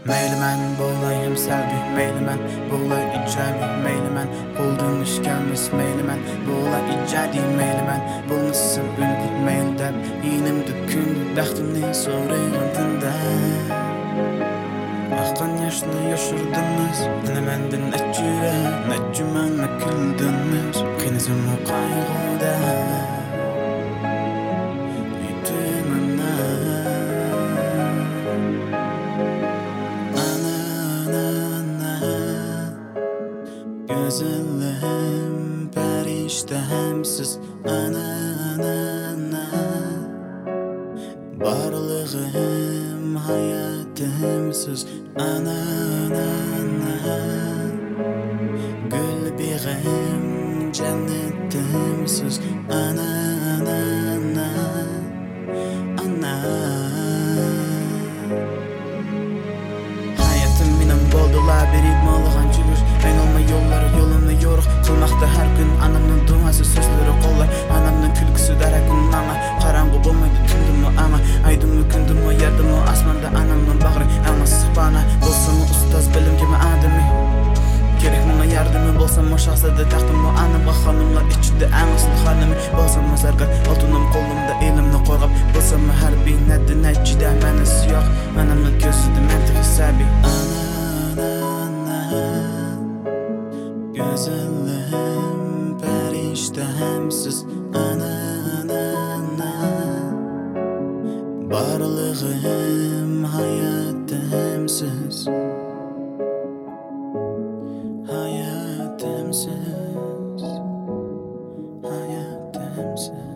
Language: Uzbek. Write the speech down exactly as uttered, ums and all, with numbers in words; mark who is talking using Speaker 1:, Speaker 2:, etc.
Speaker 1: Meyli men bo'layim salbiy, meyli men bo'lay ijobiy, meyli men qo'ldan ish kelmas, meyli men bo'lay ijodiy, meyli men bo'lmasam ulg'ur meyli deb yinimda kun baxtimni so'rayman tunda. Aqqan yoshni yoshirdiz, ana mendan achira, najmanni kuldingiz, qinizim qayg'uda. Gözlerim periştemsiz, ana ana ana. Barlığım hayatımsız, ana ana ana. Gül biğim cennetimsiz, ana ana ana ana. Hayatım benim boldular bir itmalıgan çülür. Ben olma yolları yolumda yoruk kılmakta her gün. Anamın duası sözleri kollar, anamın külgüsü darakın ama. Karanғы bolmaydı tündümü ama, aydımı gündümü yerdimü asmanda. Anamın bağrı almasız bana, bolsamı ustaz bilim gibi ademi. Gerek bana yardımı bolsam o şahsada taktımı anamga hanımlar içinde en asıl hanımı. Bolsam o zargar altınım kolumda elimni korgap, bolsam o harbiy neddi necide menisi yok. Anamın gözüdü mentik sabi. Ana ana gözlerim periştemsiz, ana ana ana. Barlığım hayatımsız, hayatımsız, hayatımsız.